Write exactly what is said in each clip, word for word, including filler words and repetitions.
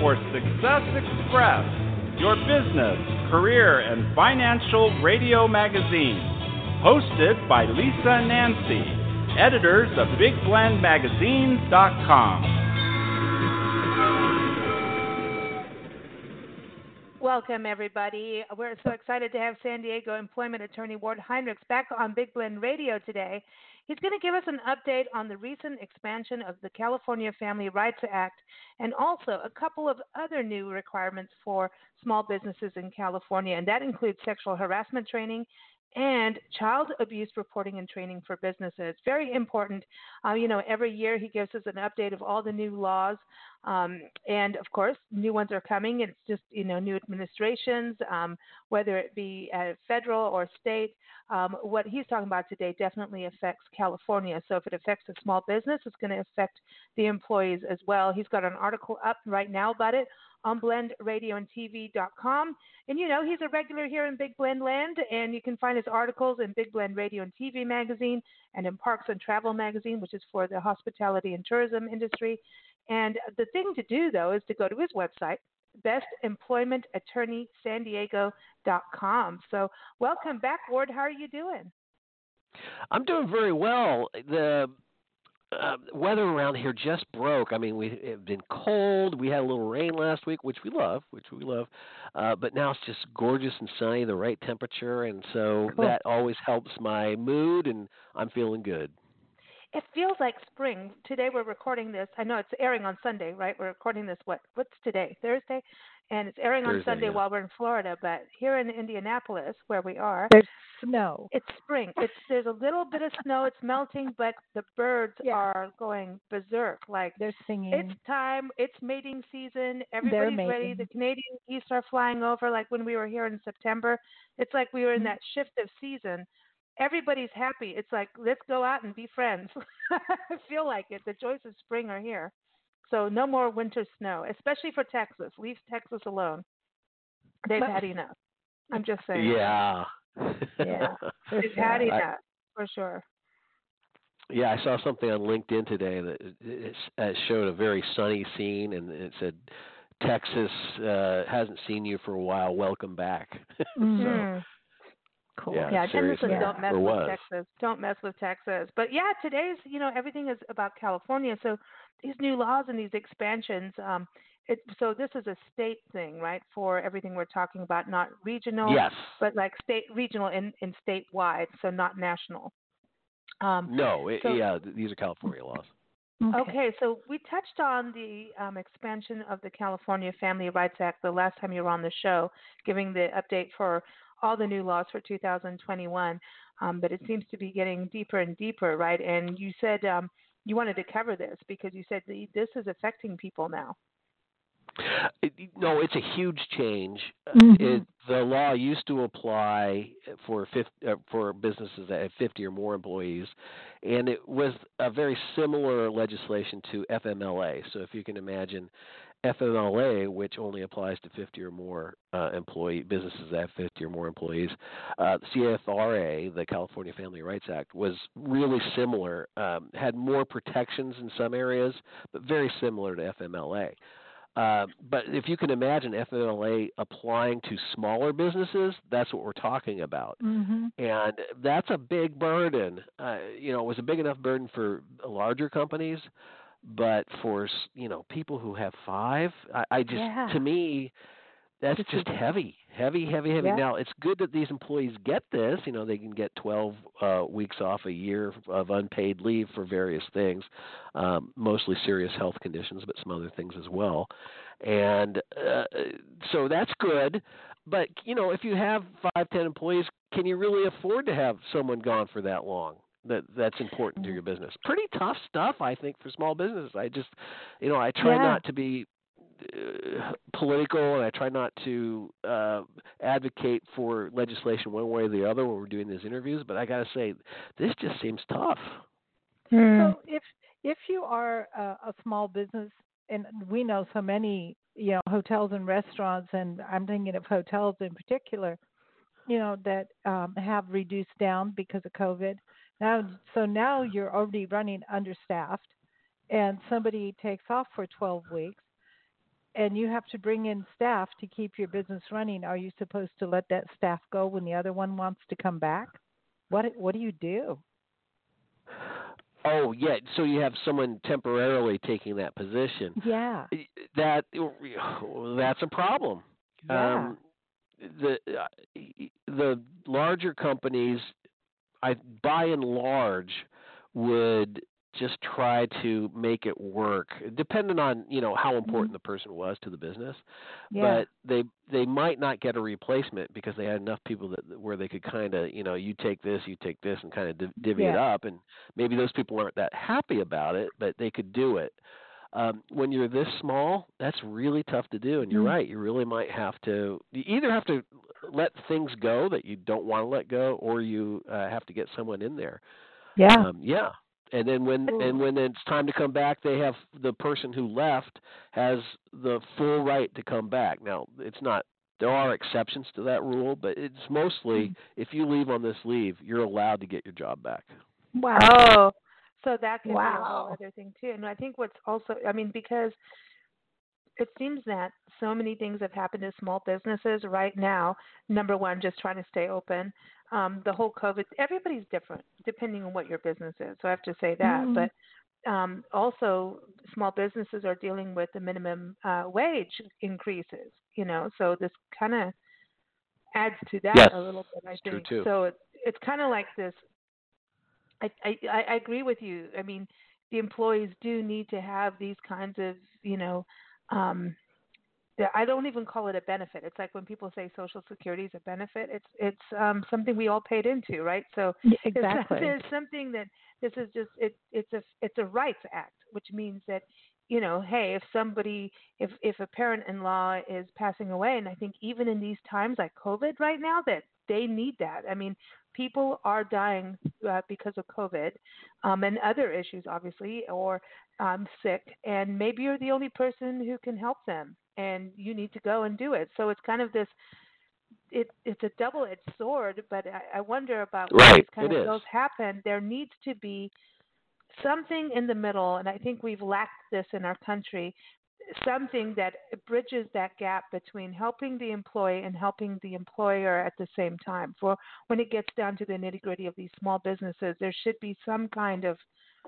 for Success Express, your business, career, and financial radio magazine. Hosted by Lisa and Nancy, editors of big blend magazines dot com. Welcome, everybody. We're so excited to have San Diego employment attorney Ward Heinrichs back on Big Blend Radio today. He's going to give us an update on the recent expansion of the California Family Rights Act and also a couple of other new requirements for small businesses in California, and that includes sexual harassment training and child abuse reporting and training for businesses. Very important. Uh, you know, every year he gives us an update of all the new laws. Um, and, of course, new ones are coming. It's just, you know, new administrations, um, whether it be uh, federal or state. Um, what he's talking about today definitely affects California. So if it affects a small business, it's going to affect the employees as well. He's got an article up right now about it on blend radio and T V dot com. And, you know, he's a regular here in Big Blend Land, and you can find his articles in Big Blend Radio and T V magazine and in Parks and Travel magazine, which is for the hospitality and tourism industry. And the thing to do, though, is to go to his website, best employment attorney san diego dot com. So welcome back, Ward. How are you doing? I'm doing very well. The uh, weather around here just broke. I mean, we have been cold. We had a little rain last week, which we love, which we love. Uh, but now it's just gorgeous and sunny, the right temperature, and so cool. That always helps my mood, and I'm feeling good. It feels like spring. Today we're recording this. I know it's airing on Sunday, right? We're recording this, what? What's today? Thursday? And it's airing Thursday, on Sunday yeah. while we're in Florida. But here in Indianapolis, where we are, there's snow. It's spring. It's There's a little bit of snow. It's melting, but the birds yeah. are going berserk. Like they're singing. It's time. It's mating season. Everybody's ready. The Canadian geese are flying over like when we were here in September. It's like we were in that shift of season. Everybody's happy. It's like, let's go out and be friends. I feel like it. The joys of spring are here. So no more winter snow, especially for Texas. Leave Texas alone. They've had enough. I'm just saying. Yeah. Yeah. They've had enough, I, for sure. Yeah, I saw something on LinkedIn today that it, it showed a very sunny scene, and it said, Texas uh, hasn't seen you for a while. Welcome back. Mm-hmm. so, Cool. Yeah, yeah and listen, yeah. don't mess with Texas. Don't mess with Texas. But yeah, today's, you know, everything is about California. So these new laws and these expansions, um, it, so this is a state thing, right, for everything we're talking about, not regional, yes. but like state, regional and, and statewide, so not national. Um, no, it, so, yeah, these are California laws. Okay. okay, so we touched on the um, expansion of the California Family Rights Act the last time you were on the show, giving the update for all the new laws for two thousand twenty-one, um, but it seems to be getting deeper and deeper, right? And you said um, you wanted to cover this because you said the, this is affecting people now. It, no, it's a huge change. Mm-hmm. It, the law used to apply for fifty, uh, for businesses that had fifty or more employees, and it was a very similar legislation to F M L A. So if you can imagine, F M L A, which only applies to fifty or more uh, employee businesses that have fifty or more employees, uh, C F R A, the California Family Rights Act, was really similar. Um, had more protections in some areas, but very similar to F M L A. Uh, but if you can imagine F M L A applying to smaller businesses, that's what we're talking about. Mm-hmm. And that's a big burden. Uh, you know, it was a big enough burden for larger companies, but for, you know, people who have five, I, I just, yeah. to me, that's this just is, heavy, heavy, heavy, heavy. Yeah. Now, it's good that these employees get this. You know, they can get twelve uh, weeks off a year of unpaid leave for various things, um, mostly serious health conditions, but some other things as well. And uh, so that's good. But, you know, if you have five, ten employees, can you really afford to have someone gone for that long? That that's important to your business. Pretty tough stuff, I think, for small businesses. I just, you know, I try yeah. not to be uh, political, and I try not to uh, advocate for legislation one way or the other when we're doing these interviews. But I got to say, this just seems tough. Mm. So if if you are a, a small business, and we know so many, you know, hotels and restaurants, and I'm thinking of hotels in particular, you know, that um, have reduced down because of COVID. Now, so now you're already running understaffed, and somebody takes off for twelve weeks, and you have to bring in staff to keep your business running. Are you supposed to let that staff go when the other one wants to come back? What What do you do? Oh, yeah. So you have someone temporarily taking that position. Yeah. That that's a problem. Yeah. Um, the uh, the larger companies, I by and large, would just try to make it work, depending on you know how important Mhm. the person was to the business. Yeah. But they they might not get a replacement because they had enough people that where they could kind of you know you take this, you take this, and kind of div- divvy it Yeah. up. And maybe those people aren't that happy about it, but they could do it. Um, when you're this small, that's really tough to do. And you're Mm. right, you really might have to you either have to let things go that you don't want to let go, or you uh, have to get someone in there. Yeah. Um, yeah, and then when and when it's time to come back, they have the person who left has the full right to come back. Now, it's not. There are exceptions to that rule, but it's mostly Mm. if you leave on this leave, you're allowed to get your job back. Wow. Oh, so that could be a whole Wow. other thing too. And I think what's also, I mean, because it seems that so many things have happened to small businesses right now. Number one, just trying to stay open. Um, the whole COVID, everybody's different depending on what your business is. So I have to say that. Mm. But um, also, small businesses are dealing with the minimum uh, wage increases. You know, so this kind of adds to that Yes, a little bit, I it's true think. too. So it, it's kind of like this. I, I I agree with you. I mean, the employees do need to have these kinds of, you know, um, the- I don't even call it a benefit. It's like when people say Social Security is a benefit. It's it's um, something we all paid into, right? So Yeah, it's, exactly. there's something that this is just it, it's a it's a rights act, which means that you know, hey, if somebody if if a parent-in-law is passing away, and I think even in these times like COVID right now, that they need that. I mean, people are dying uh, because of COVID um, and other issues, obviously, or um, sick, and maybe you're the only person who can help them, and you need to go and do it. So it's kind of this. It, it's a double-edged sword, but I, I wonder about when Right, these kind it of is. bills happen. There needs to be something in the middle, and I think we've lacked this in our country. Something that bridges that gap between helping the employee and helping the employer at the same time. For when it gets down to the nitty-gritty of these small businesses, there should be some kind of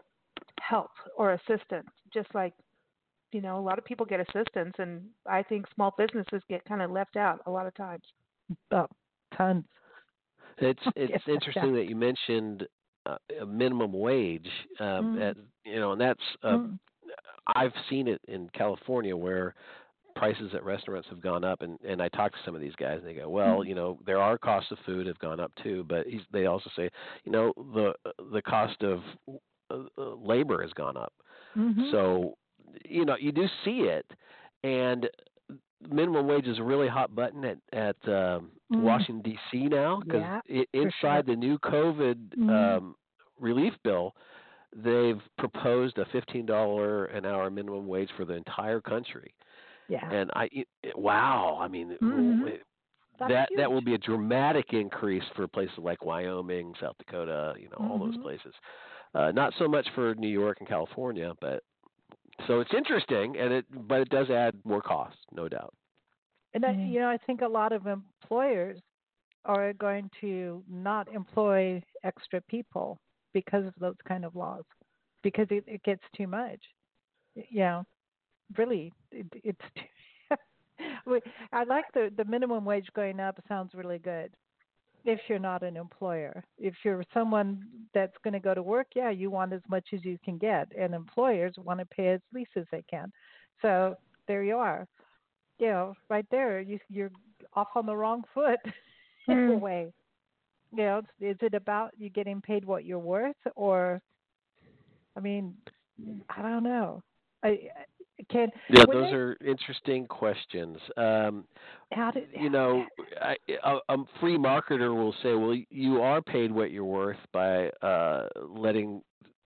help or assistance, just like you know, a lot of people get assistance, and I think small businesses get kind of left out a lot of times. Oh, tons. It's Yes, it's interesting that you mentioned uh, a minimum wage. Um, Mm. at, you know, and that's uh, Mm. I've seen it in California where prices at restaurants have gone up, and and I talk to some of these guys, and they go, well, Mm. you know, there are costs of food have gone up too, but he's, they also say, you know, the the cost of uh, uh, labor has gone up. Mhm. So, you know, you do see it, and minimum wage is a really hot button at at um, Mm. Washington D C now because Yeah, I- for sure. inside the new COVID Mm. um, relief bill, they've proposed a fifteen dollar an hour minimum wage for the entire country. Yeah. And I, it, it- wow, I mean, Mhm. it- That's that that huge. will be a dramatic increase for places like Wyoming, South Dakota, you know, all those Mhm. places. Uh, not so much for New York and California, but so it's interesting, and it but it does add more cost, no doubt. And I, Mm. you know, I think a lot of employers are going to not employ extra people because of those kind of laws, because it, it gets too much. You know, really, it, it's. Too We- I like the the minimum wage going up. Sounds really good. If you're not an employer, if you're someone that's going to go to work, yeah, you want as much as you can get, and employers want to pay as least as they can. So there you are. You know, right there, you, you're off on the wrong foot in a Mm. way. You know, is it about you getting paid what you're worth, or I mean, I don't know. I, I can Yeah, when those they are interesting questions. Um, how did you know, I, a, a free marketer will say, well, you are paid what you're worth by uh, letting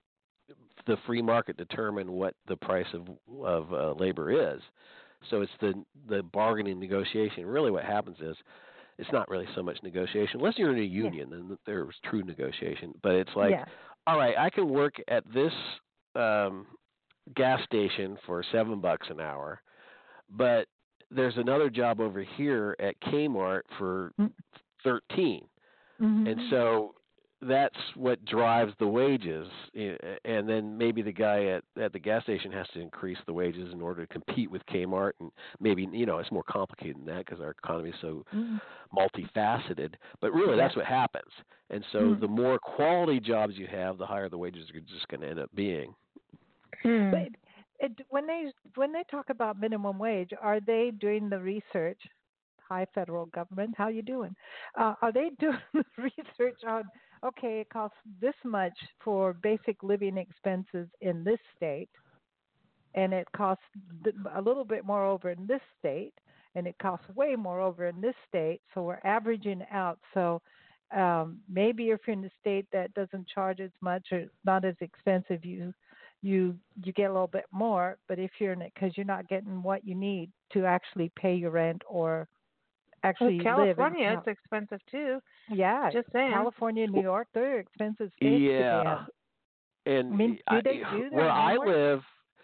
the free market determine what the price of of uh, labor is. So it's the the bargaining negotiation. Really, what happens is it's not really so much negotiation, unless you're in a yeah union, then there's true negotiation. But it's like, yeah all right, I can work at this um, gas station for seven bucks an hour. but there's another job over here at Kmart for thirteen. Mm-hmm. And so that's what drives the wages. And then maybe the guy at, at the gas station has to increase the wages in order to compete with Kmart. And maybe, you know, it's more complicated than that because our economy is so mm-hmm. multifaceted. But really, yeah. that's what happens. And so mm-hmm. the more quality jobs you have, the higher the wages are just going to end up being. Mm. But it, when they when they talk about minimum wage, are they doing the research? Hi, federal government, how you doing? Uh, are they doing the research on, okay, it costs this much for basic living expenses in this state, and it costs a little bit more over in this state, and it costs way more over in this state, so we're averaging out. So um, maybe if you're in a state that doesn't charge as much or not as expensive, you you you get a little bit more, but if you're in it because you're not getting what you need to actually pay your rent or actually well, California, live it's expensive too. Yeah, just saying. California, New York, they're expensive states. Yeah, I and mean, do I, they do that? Where homework? I live,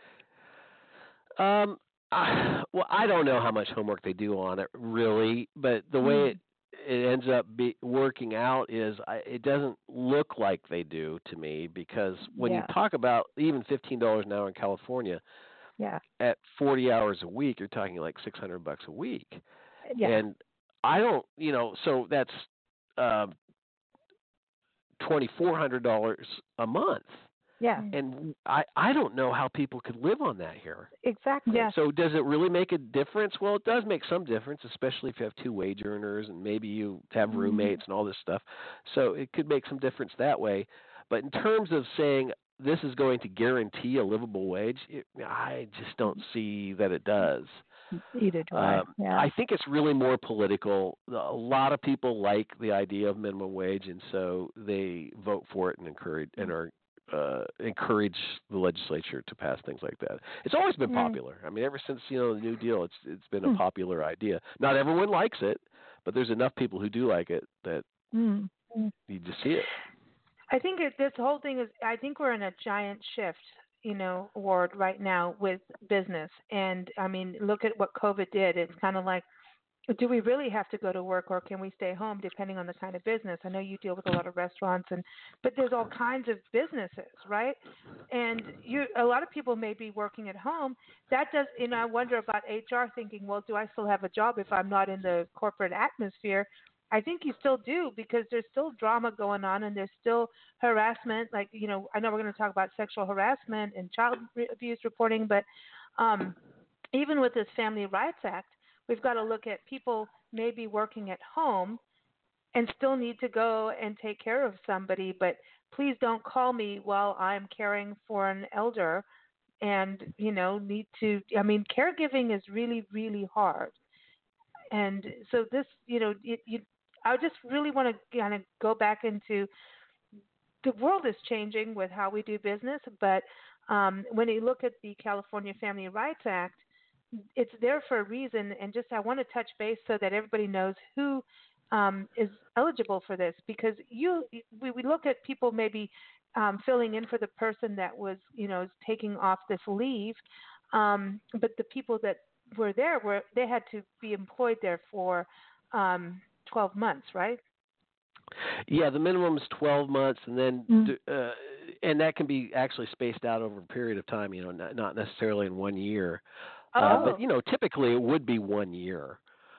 um, I, well, I don't know how much homework they do on it really, but the way mm. it it ends up be, working out is I, it doesn't look like they do to me because when yeah. you talk about even fifteen dollars an hour in California, yeah, at forty hours a week, you're talking like six hundred bucks a week. Yeah. And I don't, you know, so that's um, twenty-four hundred dollars a month. Yeah. And I, I don't know how people could live on that here. Exactly. Yeah. So does it really make a difference? Well, it does make some difference, especially if you have two wage earners and maybe you have roommates mm-hmm. and all this stuff. So it could make some difference that way. But in terms of saying this is going to guarantee a livable wage, it, I just don't see that it does. Either do I. Um, yeah. I think it's really more political. A lot of people like the idea of minimum wage, and so they vote for it and encourage and are uh, encourage the legislature to pass things like that. It's always been popular. I mean, ever since you know the New Deal, it's it's been a popular idea. Not everyone likes it, but there's enough people who do like it that mm. you just see it. I think it, this whole thing is. I think we're in a giant shift. You know, Ward, right now with business. And I mean, look at what COVID did. It's kind of like, do we really have to go to work or can we stay home depending on the kind of business? I know you deal with a lot of restaurants and, but there's all kinds of businesses, right? And you, a lot of people may be working at home. That does, you know, I wonder about H R thinking, well, do I still have a job if I'm not in the corporate atmosphere? I think you still do because there's still drama going on and there's still harassment. Like, you know, I know we're going to talk about sexual harassment and child abuse reporting, but um, even with this Family Rights Act, we've got to look at people maybe working at home and still need to go and take care of somebody, but please don't call me while I'm caring for an elder and, you know, need to, I mean, caregiving is really, really hard. And so this, you know, it, you, I just really want to kind of go back into the world is changing with how we do business, but um, when you look at the California Family Rights Act, it's there for a reason. And just I want to touch base so that everybody knows who um, is eligible for this, because you we, we look at people maybe um, filling in for the person that was, you know, taking off this leave, um, but the people that were there were they had to be employed there for um, twelve months, right? Yeah, the minimum is twelve months, and then mm. uh, and that can be actually spaced out over a period of time. You know, not, not necessarily in one year, oh. uh, but you know, typically it would be one year,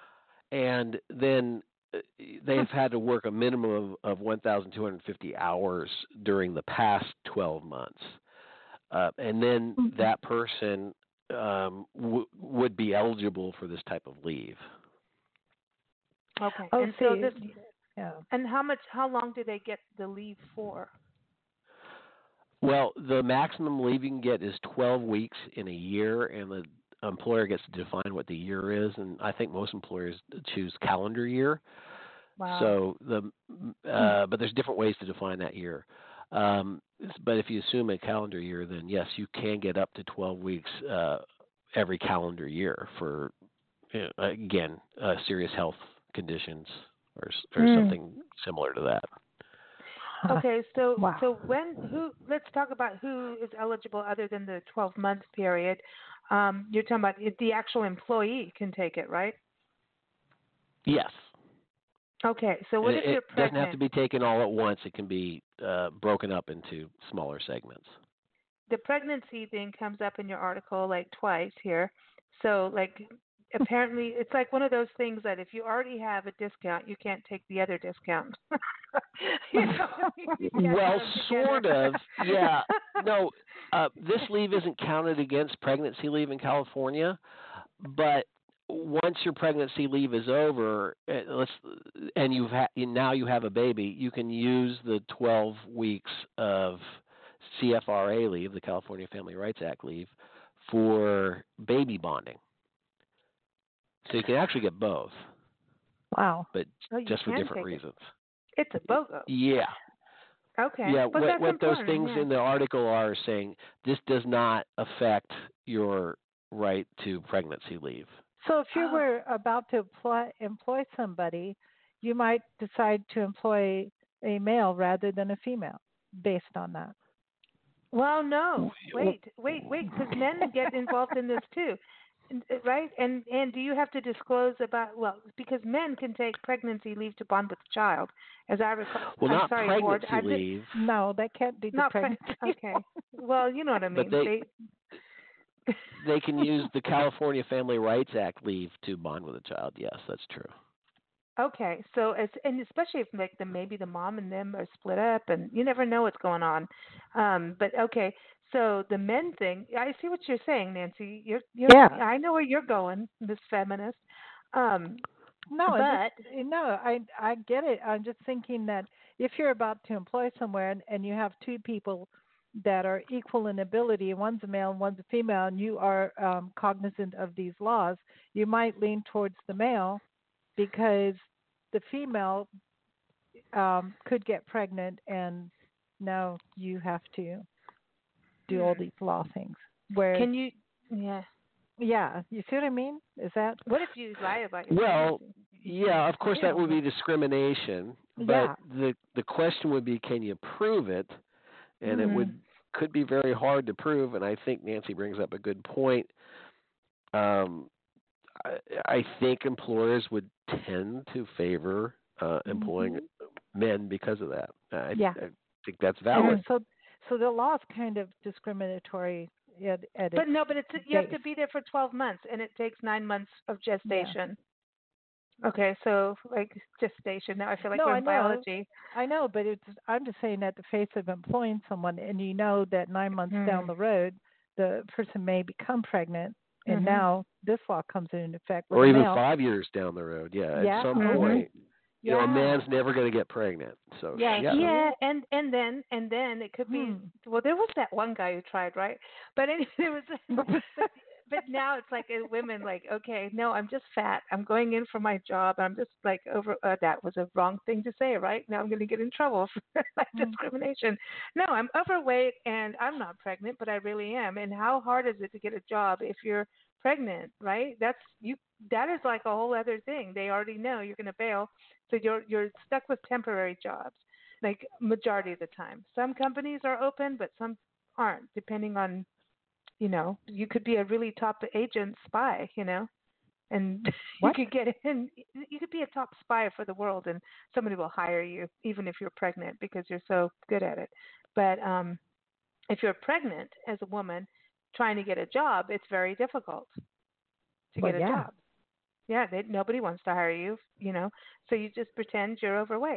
and then they've had to work a minimum of, of one thousand two hundred fifty hours during the past twelve months, uh, and then mm-hmm. that person um, w- would be eligible for this type of leave. Okay. Oh, and see, so this, yeah. And how much? How long do they get the leave for? Well, the maximum leave you can get is twelve weeks in a year, and the employer gets to define what the year is. And I think most employers choose calendar year. Wow. So the, uh, but there's different ways to define that year. Um, but if you assume a calendar year, then yes, you can get up to twelve weeks uh, every calendar year for, you know, again, uh, serious health conditions or, or mm. something similar to that. Okay, so wow. so when who? Let's talk about who is eligible other than the twelve month period. Um, you're talking about the actual employee can take it, right? Yes. Okay, so what And if it, you're it pregnant? doesn't have to be taken all at once. It can be uh, broken up into smaller segments. The pregnancy thing comes up in your article like twice here. So like apparently it's like one of those things that if you already have a discount, you can't take the other discount. You know what I mean? You can't Well, put them sort together. of. Yeah. No, uh, this leave isn't counted against pregnancy leave in California, but once your pregnancy leave is over, uh, let's and you've ha- now you have a baby, you can use the twelve weeks of C F R A leave, the California Family Rights Act leave, for baby bonding. So you can actually get both. Wow. But Oh, you just for can different take it. reasons. It's a BOGO. Yeah. Okay. Yeah, but what, that's what those important, things yeah. in the article are saying, this does not affect your right to pregnancy leave. So if you Oh. were about to apply, employ somebody, you might decide to employ a male rather than a female based on that. Well, no. Wait, wait, wait, because men get involved in this too, And- right? And and do you have to disclose about well, because men can take pregnancy leave to bond with the child, as I recall. Well, I'm not sorry, pregnancy Ward. I did- leave, No, that can't be the Not pre- pregnancy. okay. Well, you know what I mean. but they they can use the California Family Rights Act leave to bond with a child. Yes, that's true. Okay, so as and especially if like the maybe the mom and them are split up, and you never know what's going on. Um, but okay, so the men thing, I see what you're saying, Nancy. You're, you're Yeah. I know where you're going, this feminist. Um, No, but I just, no, I I get it. I'm just thinking that if you're about to employ somewhere and, and you have two people that are equal in ability, one's a male and one's a female, and you are um, cognizant of these laws, you might lean towards the male because the female um, could get pregnant, and now you have to do all Hmm. these law things. Whereas, can you? Yeah. yeah, you see what I mean? Is that? What if you lie about your Well, pregnancy? yeah, of course that would be discrimination, but Yeah. the the question would be, can you prove it? And it Mhm. would could be very hard to prove. And I think Nancy brings up a good point. Um, I, I think employers would tend to favor uh, employing men because of that. I, Yeah. I think that's And valid. so, so the law is kind of discriminatory at, at But its no, but it's you have to base. be there for twelve months, and it takes nine months of gestation. Okay, so like gestation. Now I feel like No, we're I in know. biology. I know, but it's. I'm just saying, at the face of employing someone, and you know that nine months down Mhm. the road, the person may become pregnant, and Mhm. now this law comes into effect. With Or a even male. five years down the road. Yeah, Yeah. at some Mhm. point, you know, a Yeah. man's never going to get pregnant. So Yeah. yeah. Yeah, and and then and then it could be Hmm. well. There was that one guy who tried, right? But anyway, there was. But, but now it's like uh, women like, okay, no, I'm just fat. I'm going in for my job. I'm just like over. Uh, that was a wrong thing to say, right? Now I'm going to get in trouble for like Hmm. discrimination. No, I'm overweight and I'm not pregnant, but I really am. And how hard is it to get a job if you're pregnant, right? That's you. That is like a whole other thing. They already know you're going to bail, so you're you're stuck with temporary jobs, like majority of the time. Some companies are open, but some aren't, depending on, you know, you could be a really top agent spy, you know, and you What? could get in. You could be a top spy for the world, and somebody will hire you even if you're pregnant because you're so good at it. But um, if you're pregnant as a woman trying to get a job, it's very difficult to Well, get a yeah. job. Yeah, they, nobody wants to hire you, you know. So you just pretend you're overweight.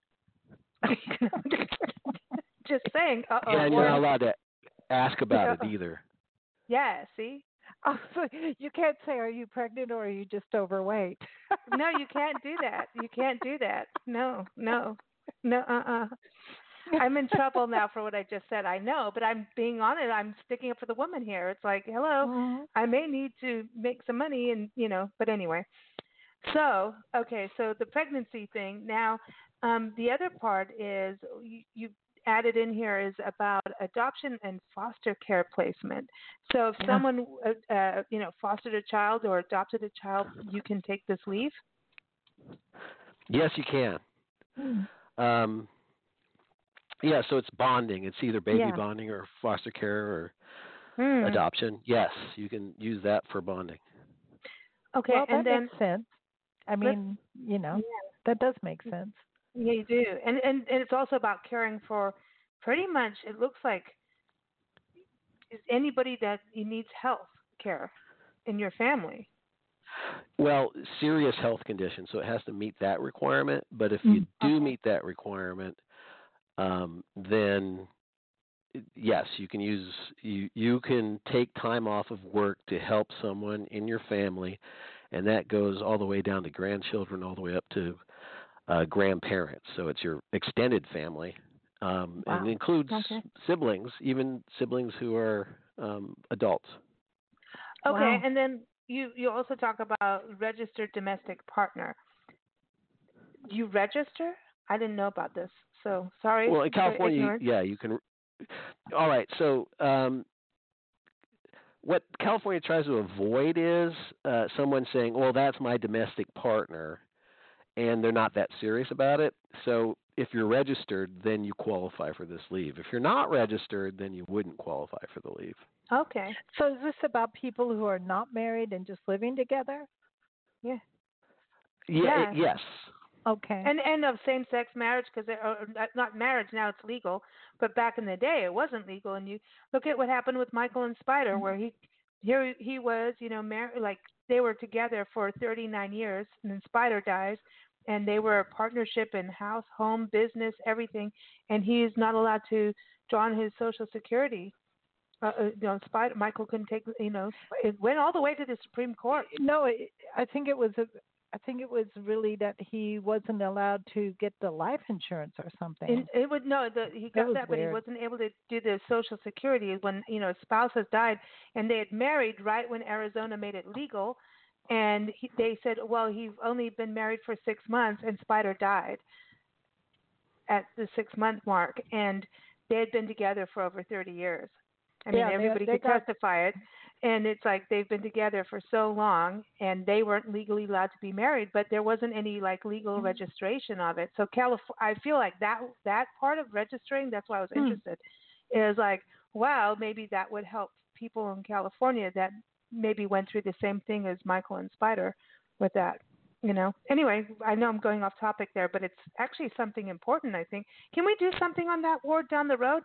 Just saying. Uh oh. Yeah, and you're not allowed to ask about it Uh-oh. either. Yeah. See. Oh, so you can't say, "Are you pregnant?" or "Are you just overweight?" No, you can't do that. You can't do that. No, no, no. Uh. uh I'm in trouble now for what I just said. I know, but I'm being honest. I'm sticking up for the woman here. It's like, hello, Mhm. I may need to make some money, and you know. But anyway. So okay, so the pregnancy thing. Now, um, the other part is you, you added in here is about adoption and foster care placement. So if Yeah. someone uh, uh, you know fostered a child or adopted a child, you can take this leave. Yes, you can. Hmm. Um, yeah, so it's bonding. It's either baby Yeah. bonding or foster care or Hmm. adoption, yes, you can use that for bonding. Okay, Well, that and then makes sense. I let's mean, you know, yeah, that does make sense. yeah, you do, and and and it's also about caring for pretty much. It looks like is anybody that needs health care in your family. Well, serious health condition, so it has to meet that requirement. But if you Mm. do Okay. meet that requirement, um, then yes, you can use you you can take time off of work to help someone in your family, and that goes all the way down to grandchildren, all the way up to uh, grandparents. So it's your extended family, um, and Wow. includes Okay. siblings, even siblings who are um, adults. Okay, Wow. and then you you also talk about registered domestic partner. You register? I didn't know about this, so sorry Well, in for California, ignorance. yeah, you can. All right, so um, what California tries to avoid is uh, someone saying, "Well, that's my domestic partner," and they're not that serious about it. So if you're registered, then you qualify for this leave. If you're not registered, then you wouldn't qualify for the leave. Okay. So is this about people who are not married and just living together? Yeah. Yeah. It, Yeah. yes. Okay. And and of same sex marriage because not marriage now it's legal, but back in the day it wasn't legal. And you look at what happened with Michael and Spider, where he here he was, you know, mar- like they were together for thirty-nine years, and then Spider dies, and they were a partnership in house, home, business, everything, and he's not allowed to draw on his Social Security. Uh, uh, you know, Spider Michael couldn't take, you know, it went all the way to the Supreme Court. No, it, I think it was a, I think it was really that he wasn't allowed to get the life insurance or something. And it would no, the, he It got was that, but he weird. wasn't able to do the Social Security when you know spouses died, and they had married right when Arizona made it legal, and he, they said, well, he's only been married for six months, and Spider died at the six month mark, and they had been together for over thirty years. I mean, Yeah, they- everybody they could got- testify it, and it's like they've been together for so long, and they weren't legally allowed to be married, but there wasn't any like legal registration of it. So California, I feel like that that part of registering, that's why I was Hmm. interested, is like, wow, maybe that would help people in California that maybe went through the same thing as Michael and Spider with that. You know. Anyway, I know I'm going off topic there, but it's actually something important. I think. Can we do something on that, Ward, down the road?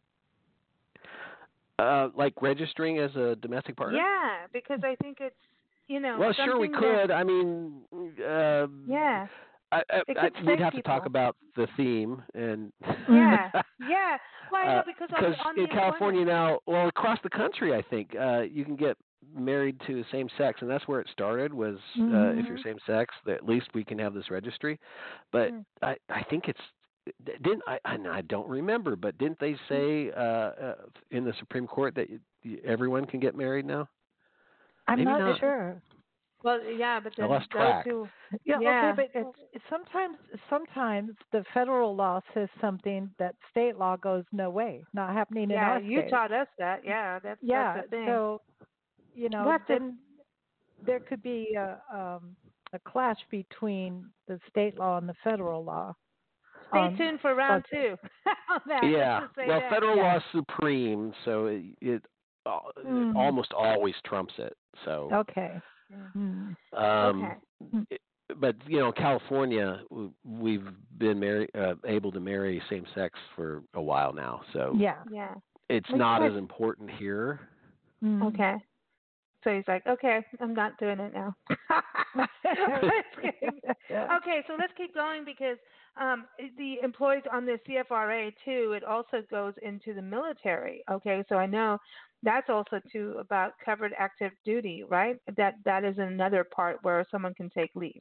Uh, like registering as a domestic partner? Yeah, because I think it's you know. Well, sure, we something could. that- I mean, uh, yeah. I, I, It I, could we'd save have to talk people. about the theme and Yeah, yeah. Well, I know uh, because on, the- on the in California employment- now, well, across the country, I think uh, you can get married to the same sex, and that's where it started. Was uh, if you're Mhm. same sex, that at least we can have this registry. But Mm. I, I think it's didn't I, I I don't remember, but didn't they say uh, uh, in the Supreme Court that y- everyone can get married now? I'm Maybe not, not. sure. Well, yeah, but I then lost those track. who Yeah, Yeah, okay, but it's sometimes sometimes the federal law says something that state law goes no way, not happening in yeah. our You state. taught us that. Yeah, that's Yeah, that's the thing. so you know, We'll have to- then there could be a um, a clash between the state law and the federal law. Stay Um, tuned for round but- two. on that. Yeah. Let's just say Well, that. federal Yeah. law is supreme, so it, it uh, Mm. almost always trumps it. So. Okay. Mm. Mm. Um, Okay. it- But you know, California, w- we've been married, uh, able to marry same sex for a while now, so Yeah. Yeah. it's We not could- as important here. Mm. Okay. So he's like, okay, I'm not doing it now. Let's keep- okay, so let's keep going because um, the employees on the C F R A too, it also goes into the military. Okay, so I know that's also too about covered active duty, right? That that is another part where someone can take leave.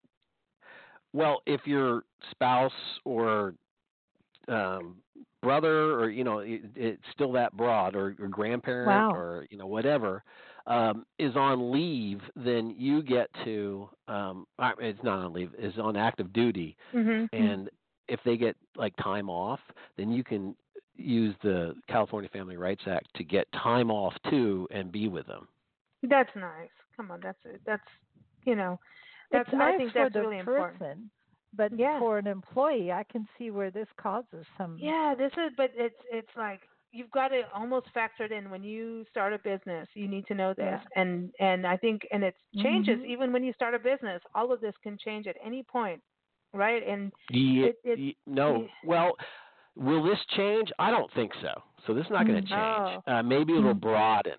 Well, if your spouse or um, brother, or you know, it, it's still that broad, or your grandparent, Wow. or you know, whatever, um, is on leave, then you get to. Um, uh, it's not on leave; is on active duty, Mm-hmm. and if they get like time off, then you can use the California Family Rights Act to get time off too and be with them. That's nice. Come on, that's that's you know, that's It's nice I think for that's the really person, important. but Yeah. for an employee, I can see where this causes some. Yeah, this is, but it's it's like you've got to almost factor it in when you start a business. You need to know this, Yeah. and and I think and it changes Mm-hmm. even when you start a business. All of this can change at any point, right? And Ye- it it ye- no, it- well, will this change? I don't think so. So this is not going to Mm. change. oh Uh, maybe it'll Mm. broaden.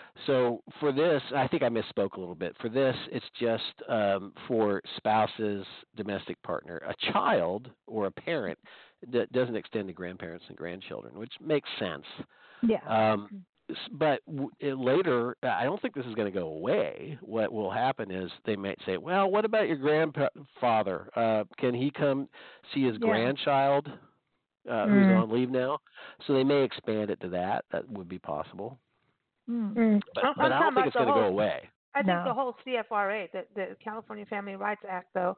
So for this, I think I misspoke a little bit. For this, it's just um, for spouses, domestic partner, a child or a parent that doesn't extend to grandparents and grandchildren, which makes sense. Yeah. Um, s- but w- it later, I don't think this is going to go away. What will happen is they might say, "Well, what about your grandfather? Uh, can he come see his Yeah. grandchild uh, who's mm, on leave now?" So they may expand it to that. That would be possible. Mm. mm. But I'm, but I'm I talking don't think about it's the going to go whole. away. I think the No. whole C F R A, the the California Family Rights Act, though.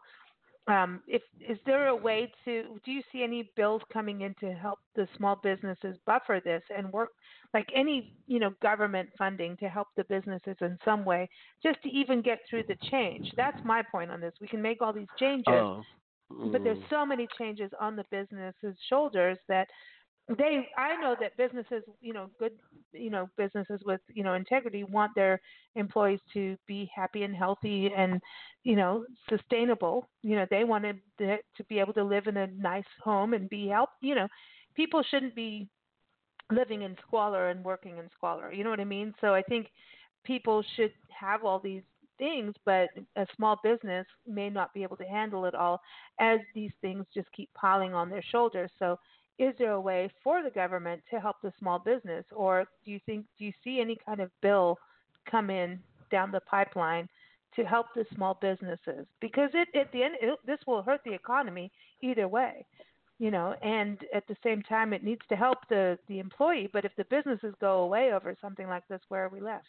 Um, if is there a way to? Do you see any bills coming in to help the small businesses buffer this and work like any you know government funding to help the businesses in some way, just to even get through the change? That's my point on this. We can make all these changes, Oh, but there's mm, so many changes on the businesses' shoulders that they I know that businesses, you know, good, you know, businesses with, you know, integrity want their employees to be happy and healthy and, you know, sustainable. You know, they wanted to, to be able to live in a nice home and be help, you know, people shouldn't be living in squalor and working in squalor. You know what I mean? So I think people should have all these things, but a small business may not be able to handle it all as these things just keep piling on their shoulders. So is there a way for the government to help the small business, or do you think do you see any kind of bill come in down the pipeline to help the small businesses? Because it at the end it, this will hurt the economy either way, you know, and at the same time it needs to help the the employee. But if the businesses go away over something like this, where are we left?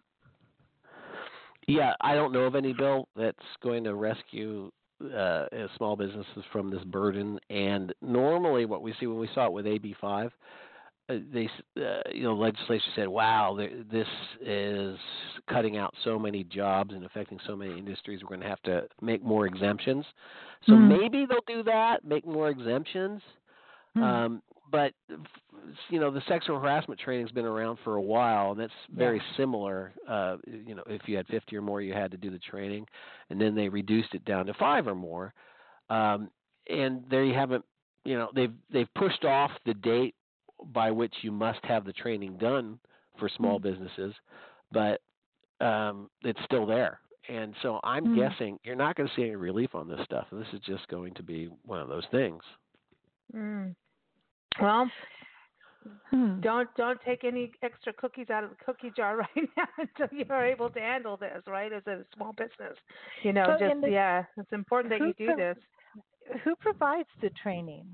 yeah, I don't know of any bill that's going to rescue uh, small businesses from this burden. And normally, what we see when we saw it with A B five, uh, they, s- uh, you know, legislature said, "Wow, th- this is cutting out so many jobs and affecting so many industries. We're going to have to make more exemptions." So Mm. maybe they'll do that, make more exemptions. Mm. Um, but f- you know, the sexual harassment training's been around for a while, and that's very Yeah. similar. Uh, you know, if you had fifty or more, you had to do the training, and then they reduced it down to five or more. Um, and there you haven't. You know, they've they've pushed off the date by which you must have the training done for small Mm. businesses, but um, it's still there. And so I'm Mm. guessing you're not going to see any relief on this stuff. This is just going to be one of those things. Mm. Well, Hmm. don't don't take any extra cookies out of the cookie jar right now until you're able to handle this, right? As a small business, you know, So, just in the, yeah, it's important that who you do pro- this. who provides the training?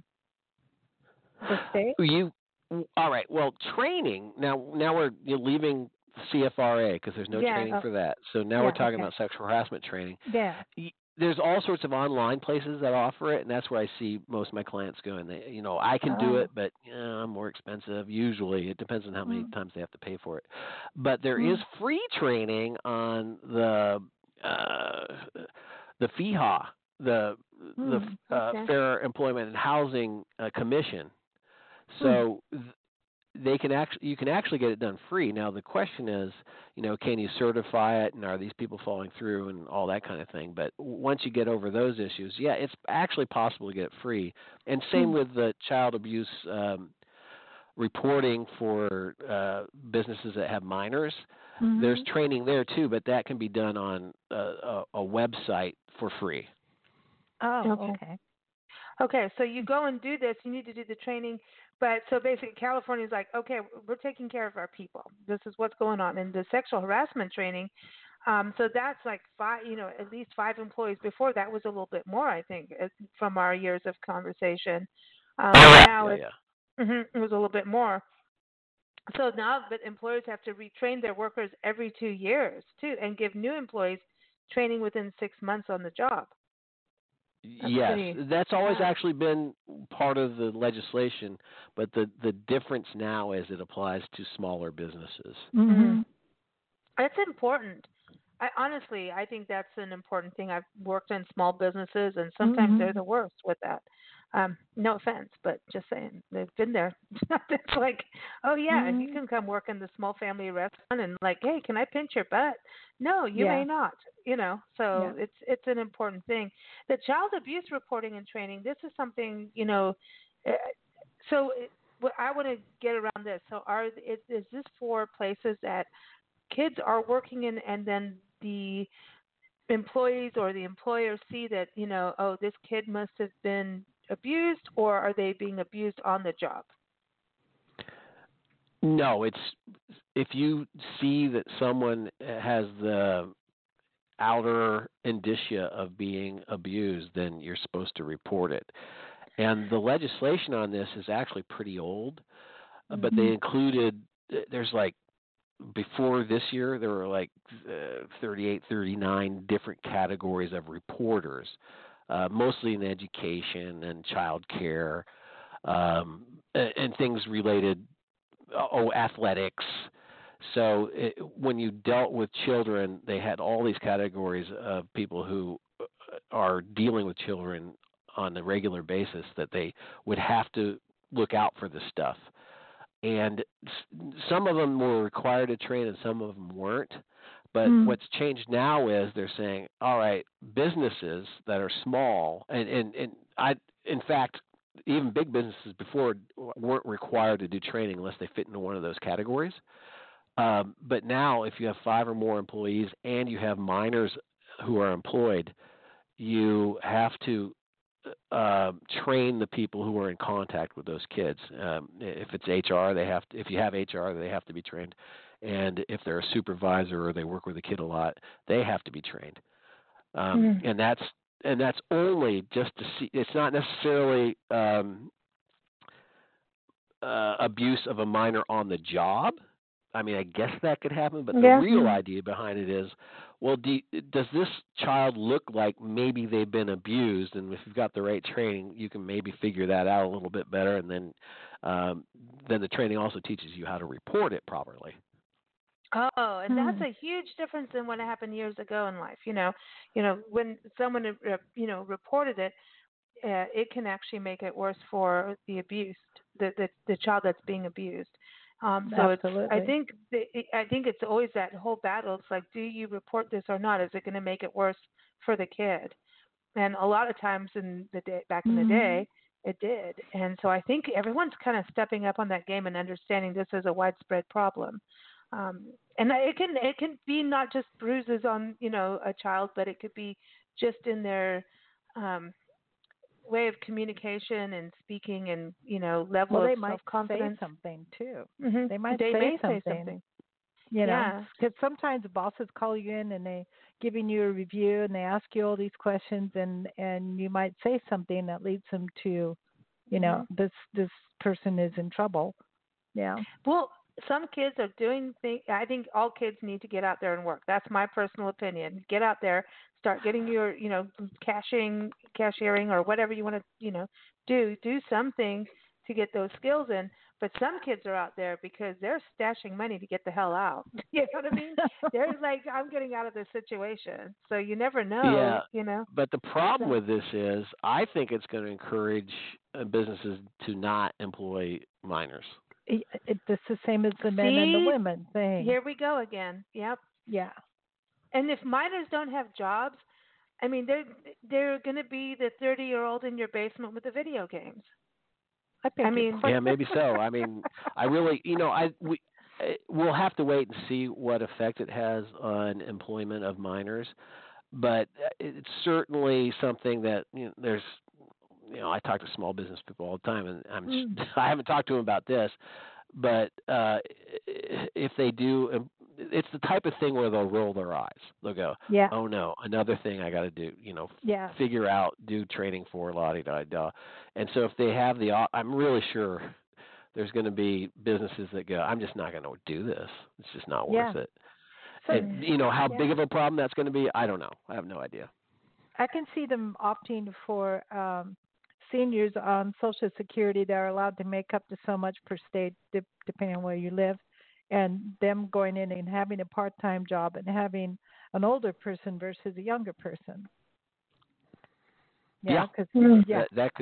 The state? You all right? Well, training now. Now we're you're leaving C F R A because there's no Yeah. training Oh, for that. So now yeah. we're talking Okay. about sexual harassment training. Yeah. Y- There's all sorts of online places that offer it, and that's where I see most of my clients going. They, you know, I can do Oh. it, but you know, I'm more expensive. Usually, it depends on how many Mm. times they have to pay for it. But there is Mm. free training on the uh, the F E H A, the the Mm. uh, Okay. Fair Employment and Housing uh, Commission. Hmm. So th- they can actually you can actually get it done free. Now the question is, you know, can you certify it, and are these people following through, and all that kind of thing. But w- once you get over those issues, yeah, it's actually possible to get it free. And same Hmm. with the child abuse um, reporting for uh, businesses that have minors. Mhm. There's training there too, but that can be done on a, a, a website for free. Oh, Okay. okay. Okay, so you go and do this. You need to do the training, but so basically, California's like, okay, we're taking care of our people. This is what's going on. And the sexual harassment training, um, so that's like five, you know, at least five employees. Before that was a little bit more, I think, as- from our years of conversation. Um, now Yeah, it's, yeah. mhm, it was a little bit more. So now that employers have to retrain their workers every two years too, and give new employees training within six months on the job. That's Yes, pretty. that's always Yeah. actually been part of the legislation, but the, the difference now is it applies to smaller businesses. Mhm. That's important. I honestly, I think that's an important thing. I've worked in small businesses, and sometimes they're Mhm. the worst with that. Um, no offense, but just saying they've been there. It's like, oh yeah, Mm-hmm. you can come work in the small family restaurant and like, hey, can I pinch your butt? No, you Yeah. may not. You know, so Yeah. it's it's an important thing. The child abuse reporting and training. This is something, you know. Uh, so it, what I want to get around this. So are is, is this for places that kids are working in, and then the employees or the employer see that, you know, oh, this kid must have been abused, or are they being abused on the job? No, it's if you see that someone has the outer indicia of being abused, then you're supposed to report it. And the legislation on this is actually pretty old, mm-hmm. but they included, there's like, before this year, there were like uh, thirty-eight, thirty-nine different categories of reporters, uh, mostly in education and child care, um, and, and things related, oh, athletics. So it, when you dealt with children, they had all these categories of people who are dealing with children on a regular basis that they would have to look out for this stuff. And some of them were required to train and some of them weren't. But mm. what's changed now is they're saying, all right, businesses that are small, and, and, and I, in fact, even big businesses before weren't required to do training unless they fit into one of those categories. Um, but now if you have five or more employees and you have minors who are employed, you have to uh, train the people who are in contact with those kids. Um, if it's H R, they have to, if you have H R, they have to be trained. And if they're a supervisor or they work with a kid a lot, they have to be trained. Um, mm. And that's and that's only just to see. It's not necessarily um, uh, abuse of a minor on the job. I mean, I guess that could happen, but yeah. the real idea behind it is, well, do, does this child look like maybe they've been abused? And if you've got the right training, you can maybe figure that out a little bit better. And then, um, then the training also teaches you how to report it properly. Oh, and that's a huge difference than what happened years ago in life. You know, you know, when someone uh, you know reported it, uh, it can actually make it worse for the abused, the the, the child that's being abused. Um, so Absolutely. it's, I think the, I think it's always that whole battle. It's like, do you report this or not? Is it going to make it worse for the kid? And a lot of times in the day, back in mm-hmm. the day, it did. And so I think everyone's kind of stepping up on that game and understanding this is a widespread problem. Um, and it can it can be not just bruises on, you know, a child, but it could be just in their um, way of communication and speaking and, you know, level well, of they might self-confidence. say something too. Mm-hmm. They might they say, may something, say something. You know, yeah. Because sometimes bosses call you in and they giving you a review and they ask you all these questions and, and you might say something that leads them to, you know, mm-hmm. this this person is in trouble. Yeah. Well, some kids are doing things. I think all kids need to get out there and work. That's my personal opinion. Get out there, start getting your, you know, cashing, cashiering, or whatever you want to, you know, do. Do something to get those skills in. But some kids are out there because they're stashing money to get the hell out. You know what I mean? They're like, I'm getting out of this situation. So you never know. Yeah, you know. But the problem with this is, I think it's going to encourage businesses to not employ minors. It, it, it's the same as the men See, and the women thing. Here we go again. Yep. Yeah. And if minors don't have jobs, I mean, they're they're going to be the thirty-year-old in your basement with the video games. I, I mean, yeah, maybe so. I mean, I really, you know, I we we'll have to wait and see what effect it has on employment of minors, but it's certainly something that, you know, there's. You know, I talk to small business people all the time, and I'm just, mm. I haven't talked to them about this, but uh, if they do, it's the type of thing where they'll roll their eyes. They'll go, yeah. "Oh no, another thing I got to do." You know, yeah. figure out, do training for, la di da da. And so if they have the, I'm really sure there's going to be businesses that go, "I'm just not going to do this. It's just not yeah. worth it." So, and you know how yeah. big of a problem that's going to be? I don't know. I have no idea. I can see them opting for. Um, seniors on Social Security that are allowed to make up to so much per state, de- depending on where you live, and them going in and having a part-time job and having an older person versus a younger person. Yeah, yeah, yeah. yeah. That, that could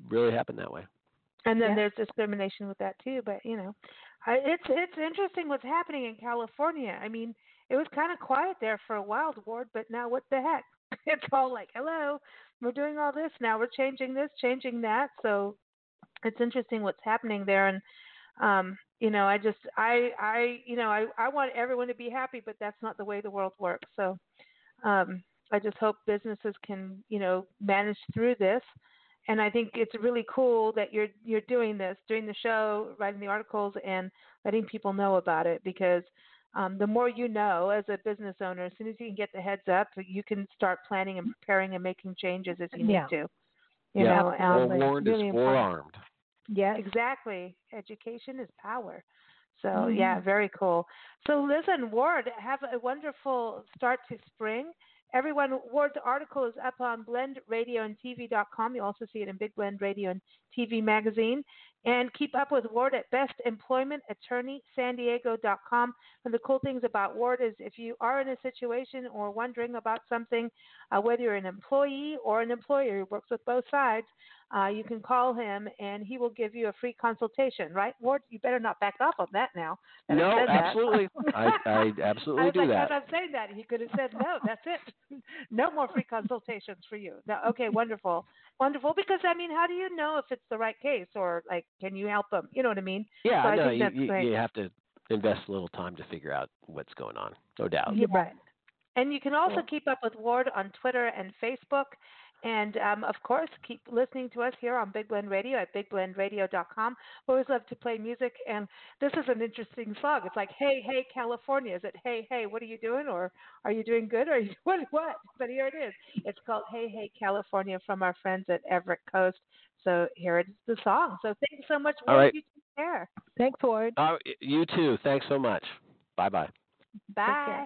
really happen that way. And then yeah. there's discrimination with that too. But you know, I, it's it's interesting what's happening in California. I mean, it was kind of quiet there for a while, Ward, but now what the heck? It's all like, hello, we're doing all this now. We're changing this, changing that. So it's interesting what's happening there. And um, you know, I just I I you know I I want everyone to be happy, but that's not the way the world works. So um, I just hope businesses can you know manage through this. And I think it's really cool that you're you're doing this, doing the show, writing the articles, and letting people know about it. Because um, the more you know as a business owner, as soon as you can get the heads up, you can start planning and preparing and making changes as you yeah. need to. You yeah. know, um, forewarned really is forearmed. Yes. Exactly. Education is power. So mm-hmm. yeah, very cool. So listen, Ward, have a wonderful start to spring. Everyone, Ward's article is up on blend radio and T V dot com. You also see it in Big Blend Radio and T V magazine. And keep up with Ward at best employment attorney san diego dot com. One of the cool things about Ward is if you are in a situation or wondering about something, uh, whether you're an employee or an employer who works with both sides, uh, you can call him and he will give you a free consultation, right? Ward, you better not back off on that now. That No, absolutely. I, I absolutely I was do like, that. I'm not saying that. He could have said, no, that's it. No more free consultations for you. No, okay, wonderful. Wonderful. Because, I mean, how do you know if it's the right case or, like, can you help them? You know what I mean? Yeah, so I no, think you, that's you, great. you have to invest a little time to figure out what's going on, no doubt. You're right. And you can also Cool. keep up with Ward on Twitter and Facebook. And, um, of course, keep listening to us here on Big Blend Radio at big blend radio dot com. We always love to play music. And this is an interesting song. It's like, hey, hey, California. Is it, hey, hey, what are you doing? Or are you doing good? Or are you, what, what? But here it is. It's called Hey, Hey, California from our friends at Everett Coast. So here is the song. So thank you so much, Ward. All right. You take care. Thanks, Ward. Uh, you too. Thanks so much. Bye-bye. Bye.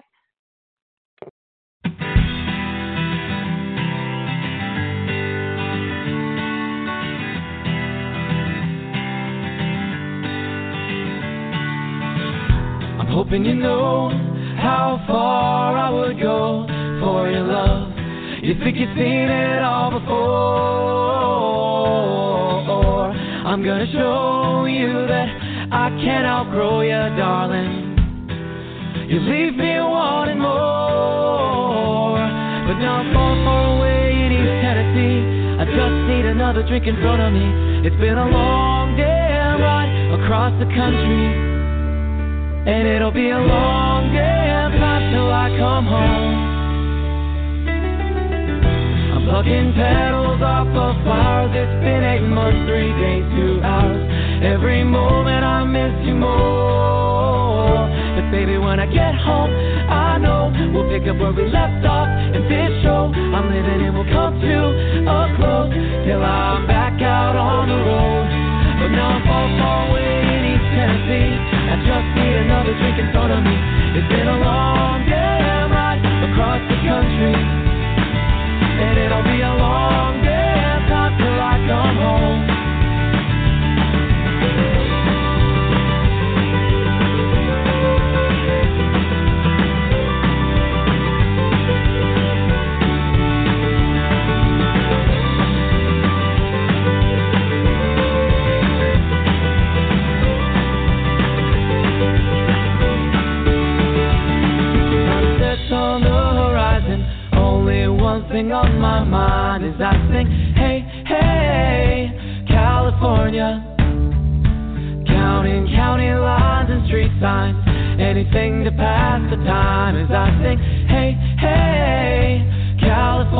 Hoping you know how far I would go for your love. You think you've seen it all before. I'm gonna show you that I can't outgrow you, darling. You leave me wanting more. But now I'm far, far away in East Tennessee. I just need another drink in front of me. It's been a long damn ride across the country. And it'll be a long damn time till I come home. I'm plucking petals off of flowers. It's been eight months, three days, two hours. Every moment I miss you more. But baby, when I get home, I know we'll pick up where we left off. And this show I'm living in will come to a close till I'm back out on the road. But now I'm far, far away in East Tennessee. I just need another drink in front of me. It's been a long damn ride across the country. And it'll be a long damn time till I come home. On the horizon, only one thing on my mind is I think, hey, hey, California. Counting county lines and street signs, anything to pass the time as I think, hey, hey, California.